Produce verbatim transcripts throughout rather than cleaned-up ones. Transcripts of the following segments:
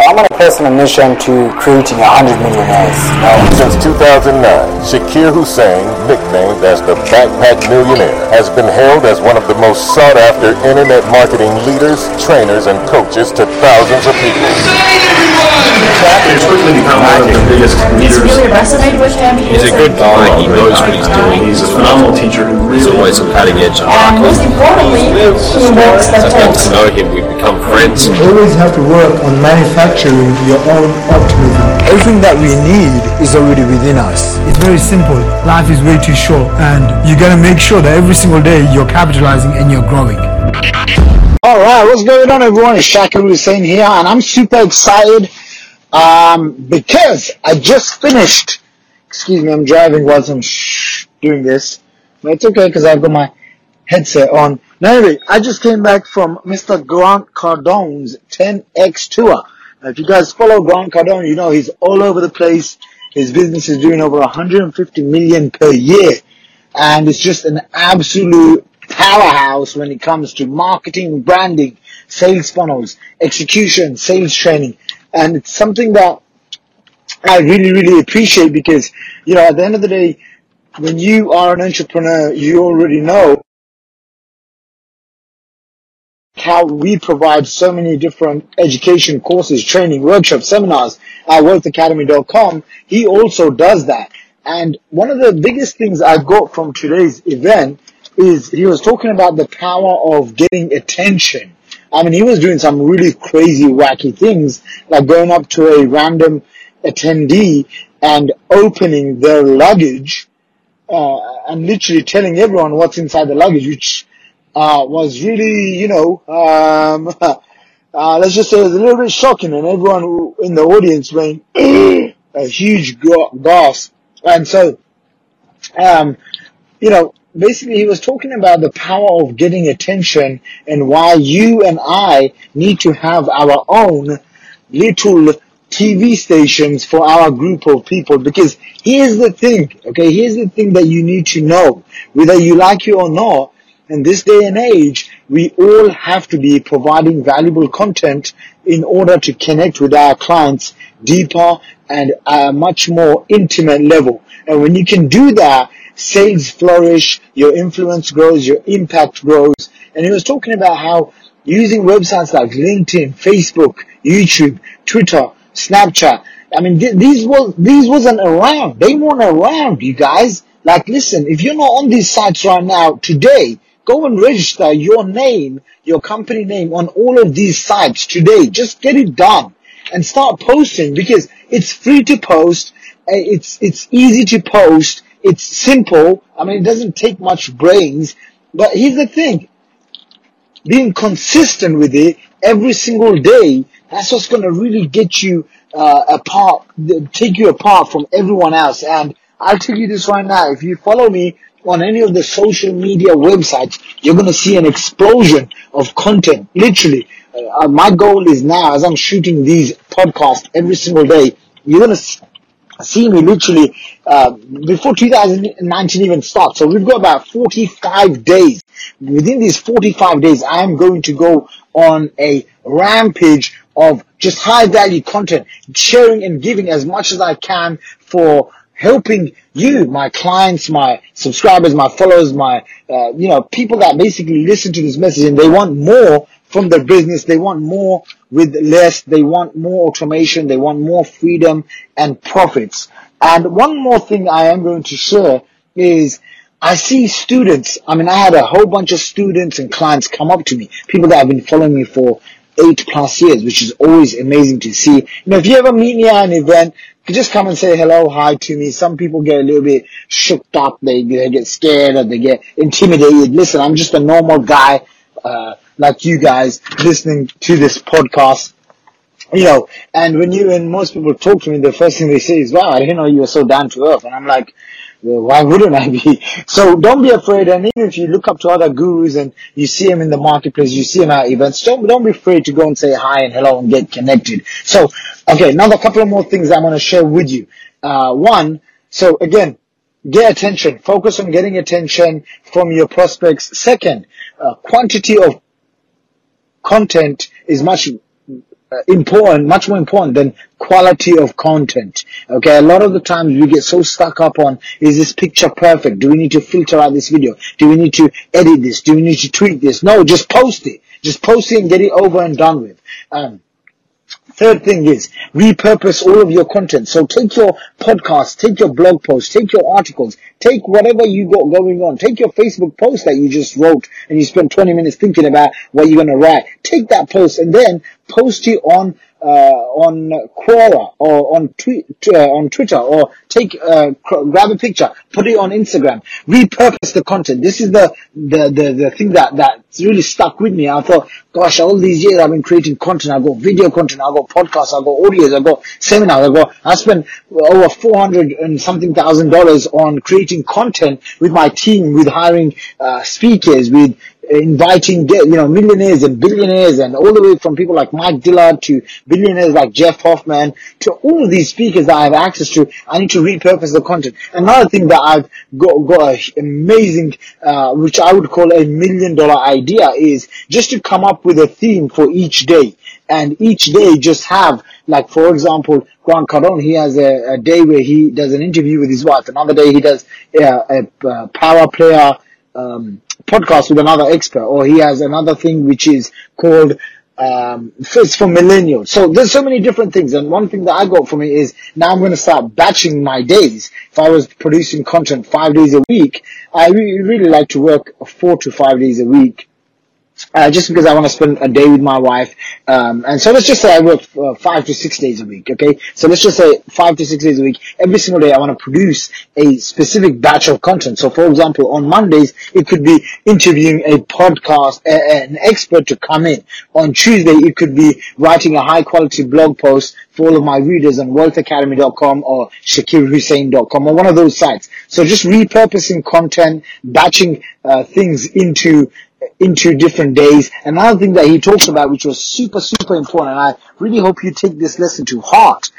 I'm on a personal mission to creating one hundred millionaires. Now, since two thousand nine, Shakir Hussein, nicknamed as the Backpack Millionaire, has been hailed as one of the most sought-after internet marketing leaders, trainers, and coaches to thousands of people. He's quickly become one of the biggest leaders. Really resonate with him. He's a good guy. He knows what he's doing. He's a phenomenal teacher who really He's always a cutting edge. And most importantly, he works the I've got to best. know him. We've become friends. You always have to work on manufacturing your own optimism. Everything that we need is already within us. It's very simple. Life is way too short, and you gotta make sure that every single day you're capitalizing and you're growing. Alright, what's going on everyone? It's Shakir Hussein here, and I'm super excited um, because I just finished, excuse me, I'm driving whilst I'm shh, doing this, but it's okay because I've got my headset on. Now anyway, I just came back from Mister Grant Cardone's ten X tour. Now, if you guys follow Grant Cardone, you know he's all over the place. His business is doing over one hundred fifty million per year, and it's just an absolute powerhouse when it comes to marketing, branding, sales funnels, execution, sales training. And it's something that I really, really appreciate because, you know, at the end of the day, when you are an entrepreneur, you already know how we provide so many different education courses, training, workshops, seminars at wealth academy dot com. He also does that. And one of the biggest things I got from today's event is he was talking about the power of getting attention. I mean, he was doing some really crazy, wacky things, like going up to a random attendee and opening their luggage uh, and literally telling everyone what's inside the luggage, which uh, was really, you know, um, uh, let's just say it was a little bit shocking, and everyone who, in the audience went a huge gasp. And so, um, you know, basically he was talking about the power of getting attention and why you and I need to have our own little T V stations for our group of people. Because here's the thing, okay, here's the thing that you need to know, whether you like it or not. In this day and age, we all have to be providing valuable content in order to connect with our clients deeper and at a much more intimate level. And when you can do that, sales flourish, your influence grows, your impact grows. And he was talking about how using websites like LinkedIn, Facebook, YouTube, Twitter, Snapchat, I mean, th- these was these wasn't around. They weren't around, you guys. Like, listen, if you're not on these sites right now, today, go and register your name, your company name on all of these sites today. Just get it done and start posting, because it's free to post. It's it's easy to post. It's simple. I mean, it doesn't take much brains. But here's the thing. Being consistent with it every single day, that's what's going to really get you uh, apart, take you apart from everyone else. And I'll tell you this right now. If you follow me on any of the social media websites, you're going to see an explosion of content. Literally. Uh, my goal is now, as I'm shooting these podcasts every single day, you're going to see me literally uh, before two thousand nineteen even starts. So we've got about forty-five days. Within these forty-five days, I am going to go on a rampage of just high value content, sharing and giving as much as I can for helping you, my clients, my subscribers, my followers, my, uh, you know, people that basically listen to this message and they want more from their business. They want more with less. They want more automation. They want more freedom and profits. And one more thing I am going to share is I see students. I mean, I had a whole bunch of students and clients come up to me, people that have been following me for eight plus years, which is always amazing to see. You know, if you ever meet me at an event, you just come and say hello, hi to me. Some people get a little bit shook up. They, they get scared or they get intimidated. Listen, I'm just a normal guy, uh, like you guys listening to this podcast. You know, and when you and most people talk to me, the first thing they say is, wow, I didn't know you were so down to earth. And I'm like, well, why wouldn't I be? So don't be afraid. And even if you look up to other gurus and you see them in the marketplace, you see them at events, don't, don't be afraid to go and say hi and hello and get connected. So, okay, now a couple of more things I'm going to share with you. Uh, one, so again, get attention. Focus on getting attention from your prospects. Second, uh, quantity of content is much uh, important, much more important than quality of content. Okay, a lot of the times we get so stuck up on, is this picture perfect? Do we need to filter out this video? Do we need to edit this? Do we need to tweak this? No, just post it. Just post it and get it over and done with. Um, Third thing is repurpose all of your content. So take your podcast, take your blog posts, take your articles, take whatever you got going on. Take your Facebook post that you just wrote and you spent twenty minutes thinking about what you're going to write. Take that post and then post it on uh, on Quora or on tweet, uh, on Twitter, or take uh, grab a picture, put it on Instagram. Repurpose the content. This is the the the, the thing that that's really stuck with me. I thought, gosh, all these years I've been creating content. I've got video content, I've got podcasts, I've got audios, I've got seminars, I've got, I spent over four hundred and something thousand dollars on creating content with my team, with hiring uh, speakers, with inviting, you know, millionaires and billionaires, and all the way from people like Mike Dillard to billionaires like Jeff Hoffman to all of these speakers that I have access to. I need to repurpose the content. Another thing that I've got, got an amazing, uh, which I would call a million dollar idea, is just to come up with a theme for each day. And each day just have, like, for example, Grant Cardone, he has a, a day where he does an interview with his wife. Another day he does uh, a, a power player um, podcast with another expert. Or he has another thing which is called um, it's for millennials. So there's so many different things. And one thing that I got from it is now I'm going to start batching my days. If I was producing content five days a week, I really, really like to work four to five days a week. Uh, just because I want to spend a day with my wife. Um, and so let's just say I work uh, five to six days a week, okay? So let's just say five to six days a week. Every single day I want to produce a specific batch of content. So for example, on Mondays, it could be interviewing a podcast, uh, an expert to come in. On Tuesday, it could be writing a high quality blog post for all of my readers on wealth academy dot com or shakir hussain dot com or one of those sites. So just repurposing content, batching uh, things into into different days. Another thing that he talks about, which was super, super important, and I really hope you take this lesson to heart,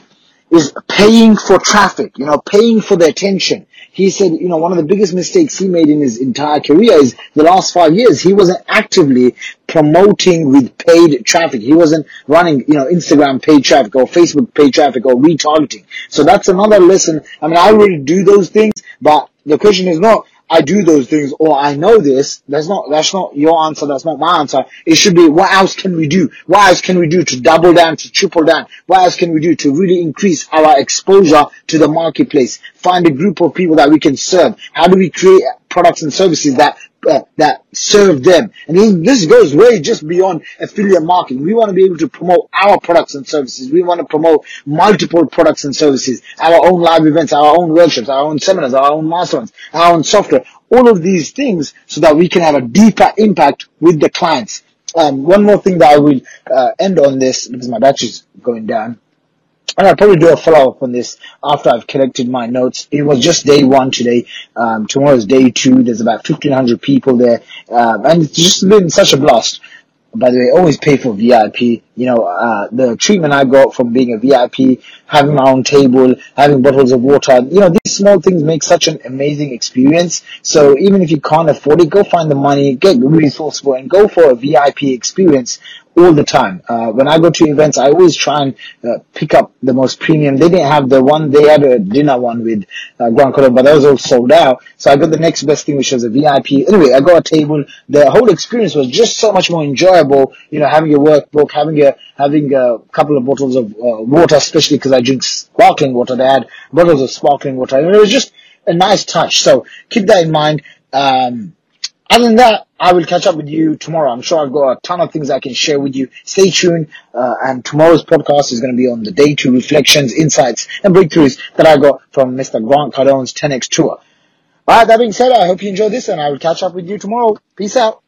is paying for traffic, you know, paying for the attention. He said, you know, one of the biggest mistakes he made in his entire career is the last five years, he wasn't actively promoting with paid traffic. He wasn't running, you know, Instagram paid traffic or Facebook paid traffic or retargeting. So that's another lesson. I mean, I already do those things, but the question is not, I do those things or I know this. That's not, that's not your answer. That's not my answer. It should be, what else can we do? What else can we do to double down, to triple down? What else can we do to really increase our exposure to the marketplace? Find a group of people that we can serve. How do we create products and services that Uh, that serve them? And this goes way just beyond affiliate marketing. We want to be able to promote our products and services. We want to promote multiple products and services, our own live events, our own workshops, our own seminars, our own masterminds, our own software, all of these things so that we can have a deeper impact with the clients. Um, one more thing that I will uh, end on this, because my battery's going down. And I'll probably do a follow-up on this after I've collected my notes. It was just day one today. Um, tomorrow is day two. There's about fifteen hundred people there. Um, and it's just been such a blast. By the way, always pay for V I P. You know, uh, the treatment I got from being a V I P, having my own table, having bottles of water, you know, these small things make such an amazing experience. So even if you can't afford it, go find the money, get resourceful, and go for a V I P experience all the time. Uh, when I go to events, I always try and uh, pick up the most premium. They didn't have the one, they had a dinner one with uh, Grant Cardone, but that was all sold out. So I got the next best thing, which was a V I P. Anyway, I got a table. The whole experience was just so much more enjoyable, you know, having a workbook, having a having a couple of bottles of uh, water, especially because I drink sparkling water. They had bottles of sparkling water. And it was just a nice touch. So keep that in mind. Um, Other than that, I will catch up with you tomorrow. I'm sure I've got a ton of things I can share with you. Stay tuned. Uh, and tomorrow's podcast is going to be on the day two reflections, insights, and breakthroughs that I got from Mister Grant Cardone's ten X tour. All right, that being said, I hope you enjoyed this, and I will catch up with you tomorrow. Peace out.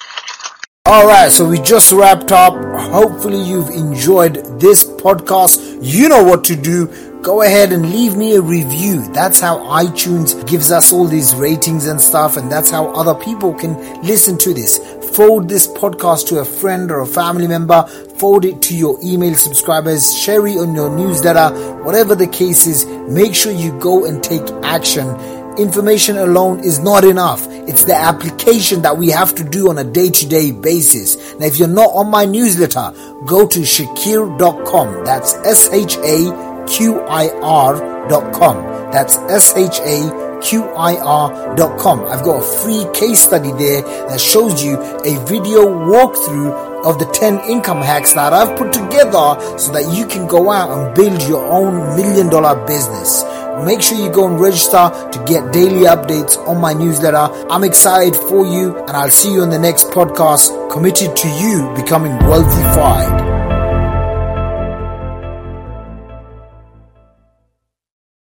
All right, so we just wrapped up. Hopefully you've enjoyed this podcast. You know what to do. Go ahead and leave me a review. That's how iTunes gives us all these ratings and stuff, and that's how other people can listen to this. Forward this podcast to a friend or a family member. Forward it to your email subscribers. Share it on your newsletter. Whatever the case is, make sure you go and take action. Information alone is not enough. It's the application that we have to do on a day-to-day basis. Now, if you're not on my newsletter, go to shakir dot com. That's S H A Q I R dot com. That's S H A Q I R dot com. I've got a free case study there that shows you a video walkthrough of the ten income hacks that I've put together so that you can go out and build your own million dollar business. Make sure you go and register to get daily updates on my newsletter. I'm excited for you, and I'll see you on the next podcast, committed to you becoming wealthified.